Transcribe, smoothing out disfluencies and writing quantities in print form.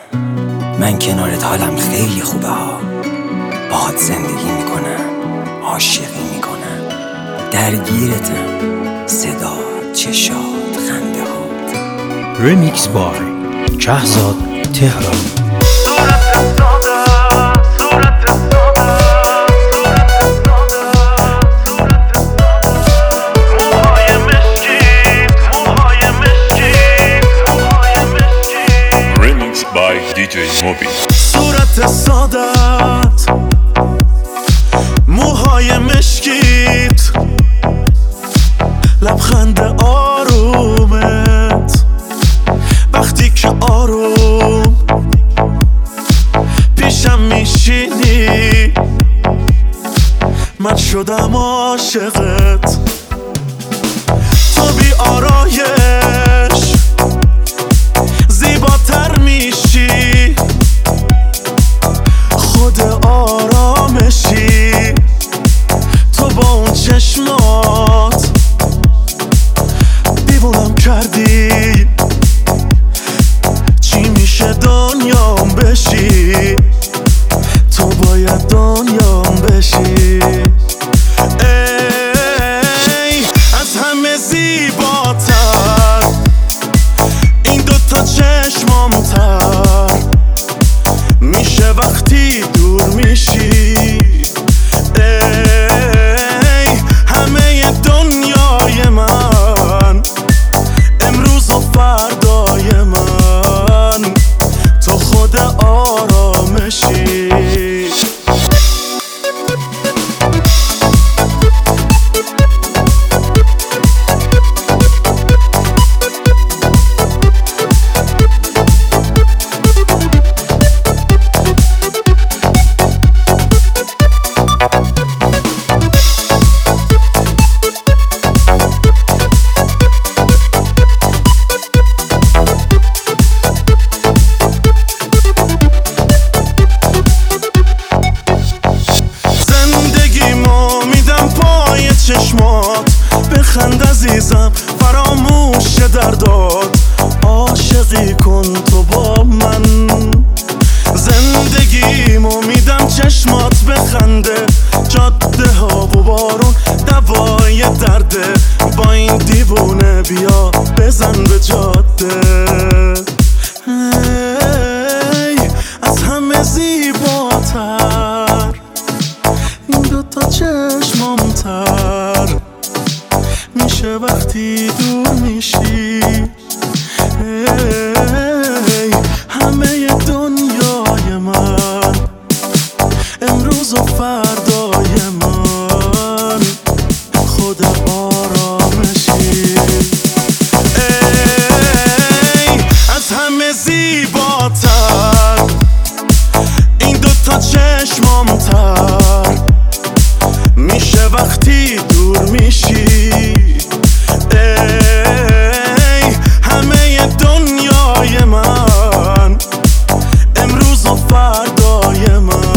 من کنارت حالم خیلی خوبه ها. باهات زندگی میکنم، عاشقی میکنم، درگیرتم، صدا، چشات، خنده هات. ریمیکس بای شهزاد تهران. صورت سادت، موهای مشکیت، لبخند آرومت، وقتی که آروم پیشم میشینی من شدم عاشقت. تو بی آرایش زیباتر میشی، خود آرامشی. تو با اون چشمات دیوونم کردی، چی میشه دنیام بشی، تو باید دنیام بشی. ای از همه زیباتر، این دوتا چشمامتر میشه وقتی دور میشی. ای همه دنیای من، امروز و فردای من، تو خود آرامشی. چشمات بخند عزیزم، فراموش دردات، عاشقی کن تو با من. زندگیمو میدم چشمات بخنده، جاده ها و بارون دوای درده، با این دیوونه بیا بزن به جاده. از همه زیباتر، این دوتا چشمامتر میشه وقتی دور میشی. همه دنیای من، امروز و فردای من، خود آرامشی. از همه زیباتر، این دوتا چشمامتر میشه وقتی دور میشی. ای همه دنیای من، امروز و فردای من.